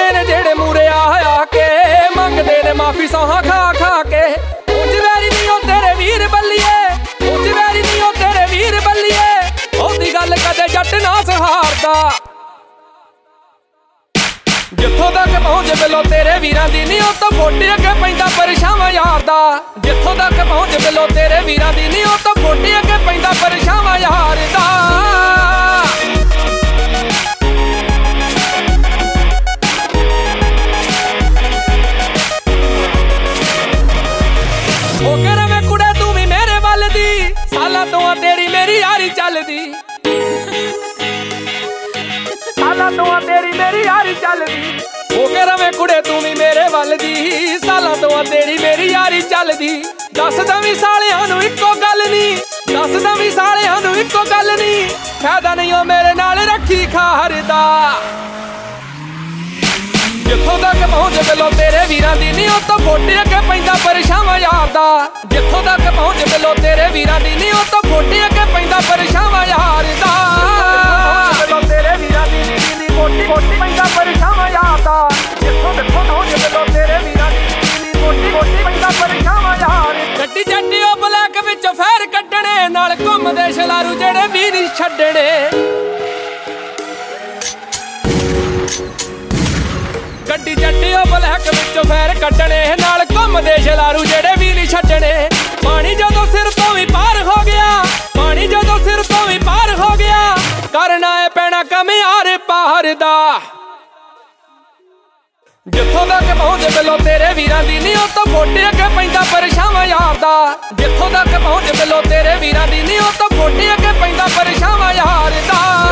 ਫਿਰਦੇ ਨੇ ਜਿਹੜੇ ਮੂਰੇ ਆ ਕੇ, ਮੰਗਦੇ ਨੇ ਮਾਫੀ ਸੌਹਾਂ ਖਾ ਖਾ ਕੇ। ਉਂਝ ਵੈਰੀ ਨਹੀਂ ਉਹ ਤੇਰੇ ਵੀਰ ਬੱਲੀਏ, ਉਂਝ ਵੈਰੀ ਨਹੀਂ ਉਹ ਤੇਰੇ ਵੀਰ ਬੱਲੀਏ, ਉਹਦੀ ਗੱਲ ਕਦੇ ਜੱਟ ਨਾ ਸਹਾਰਦਾ। ਜਿੱਥੋਂ ਤੱਕ ਪਹੁੰਚ ਬਿੱਲੋ ਤੇਰੇ ਵੀਰਾਂ ਦੀ ਨੀ, ਉਹ ਤੋਂ ਫੋਟੇ ਅੱਗੇ ਪੈਂਦਾ ਪਰਛਾਵਾਂ ਯਾਰ ਦਾ। ਜਿੱਥੋਂ ਤੱਕ ਪਹੁੰਚ ਬਿੱਲੋ ਤੇਰੇ ਵੀਰਾਂ ਦੀ ਨੀ, ਉਹ ਤੋਂ ਫੋਟੇ ਅੱਗੇ ਪੈਂਦਾ ਪਰਛਾਵਾਂ ਯਾਰ ਦਾ। ਉਹ ਕਹਿ ਵੇ ਕੁੜੇ ਤੂੰ ਵੀ ਮੇਰੇ ਵੱਲ ਦੀ, ਸਾਲਾਂ ਤੋਂ ਆ ਤੇਰੀ ਮੇਰੀ ਯਾਰੀ ਚੱਲਦੀ, ਸਾਲਾਂ ਤੋਂ ਆ ਤੇਰੀ ਮੇਰੀ ਯਾਰੀ ਚੱਲਦੀ। ਉਹ ਕਹਿ ਰਵੇਂ ਕੁੜੇ ਤੂੰ ਵੀ ਮੇਰੇ ਵੱਲ ਦੀ, ਸਾਲਾਂ ਤੋਂ ਆ ਤੇਰੀ ਮੇਰੀ ਯਾਰੀ ਚੱਲਦੀ। ਦੱਸਦਾ ਵੀ ਸਾਲਿਆਂ ਨੂੰ ਇੱਕੋ ਗੱਲ ਨੀ, ਦੱਸਦਾ ਵੀ ਸਾਲਿਆਂ ਨੂੰ ਇੱਕੋ ਗੱਲ ਨੀ, ਫਾਇਦਾ ਨਹੀਂ ਉਹ ਮੇਰੇ ਨਾਲ ਰੱਖੀ ਖਾਰਦਾ। ਜਿੱਥੋਂ ਤੱਕ ਪਹੁੰਚ ਬਿੱਲੋ ਤੇਰੇ ਵੀਰਾਂ ਦੀ ਨੀ, ਉਹ ਤੋਂ ਫੋਟੇ ਅੱਗੇ ਪੈਂਦਾ ਪਰਛਾਵਾਂ ਯਾਰ ਦਾ। ਜਿੱਥੋਂ ਤੱਕ ਪਹੁੰਚ ਬਿੱਲੋ ਤੇਰੇ ਵੀਰਾਂ ਦੀ ਨੀ, ਉਹ ਤੋਂ ਫੋਟੇ ਅੱਗੇ ਪੈਂਦਾ ਪਰਛਾਵਾਂ ਯਾਰ ਦਾ। ਤੇਰੇ ਵੀਰਾਂ ਦੀ ਨੀ ਫੋਟੇ ਪੈਂਦਾ ਪਰਛਾਵਾਂ ਯਾਰ ਦਾ। ਜਿੱਥੋਂ ਪਹੁੰਚ ਬਿੱਲੋ ਤੇਰੇ ਵੀਰਾਂ ਦੀ ਨੀ, ਫੋਟੇ ਪੈਂਦਾ ਪਰਛਾਵਾਂ ਯਾਰ। ਗੱਡੀ ਜੱਟੀ ਉਹ ਬਲੈਕ ਵਿੱਚੋਂ ਫੇਰ ਕੱਢਣੇ, ਨਾਲ ਘੁੰਮਦੇ ਛਲਾਰੂ ਜਿਹੜੇ ਵੀ ਨਹੀਂ ਛੱਡਣੇ। ਗੱਡੀ ਜੱਟੀ ਉਹ ਬਲੈਕ ਵਿੱਚੋਂ ਫੇਰ ਕੱਢਣੇ, ਨਾਲ ਘੁੰਮਦੇ ਛਲਾਰੂ ਜਿਹੜੇ ਵੀ ਨਹੀਂ ਛੱਡਣੇ। ਪਾਣੀ ਜਦੋਂ ਸਿਰ ਤੋਂ ਵੀ ਪਾਰ ਹੋ ਗਿਆ, ਪਾਣੀ ਜਦੋਂ ਸਿਰ ਤੋਂ ਵੀ ਪਾਰ ਹੋ ਗਿਆ, ਕਰਨਾ ਏ ਪੈਣਾ ਕੰਮ ਯਾਰ ਪਾਰ ਦਾ। ਜਿੱਥੋਂ ਤੱਕ ਪਹੁੰਚ ਬਿੱਲੋ ਤੇਰੇ ਵੀਰਾਂ ਦੀ ਨੀ, ਉਹ ਤੋਂ ਫੋਟੇ ਅੱਗੇ ਪੈਂਦਾ ਪਰਛਾਵਾਂ ਯਾਰ ਦਾ। ਜਿੱਥੋਂ ਤੱਕ ਪਹੁੰਚ ਬਿੱਲੋ ਤੇਰੇ ਵੀਰਾਂ ਦੀ ਨੀ, ਉਹ ਤੋਂ ਫੋਟੇ ਅੱਗੇ ਪੈਂਦਾ ਪਰਛਾਵਾਂ ਯਾਰ ਦਾ।